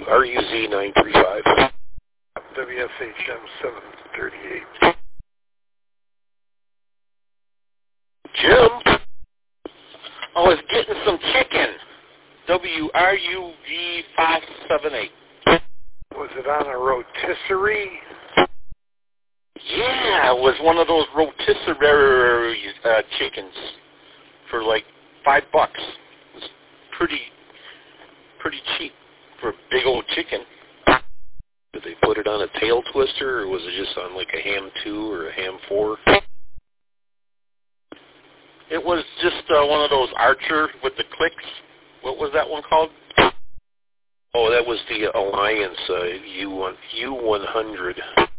RUZ935. WSHM 738. Jim? I was getting some chicken. WRUV578. Was it on a rotisserie? Yeah, it was one of those rotisserie chickens for like $5. It was pretty cheap for a big old chicken. Did they put it on a tail twister, or was it just on like a ham 2 or a ham 4? It was just one of those Archer with the clicks. What was that one called? Oh, that was the Alliance U100.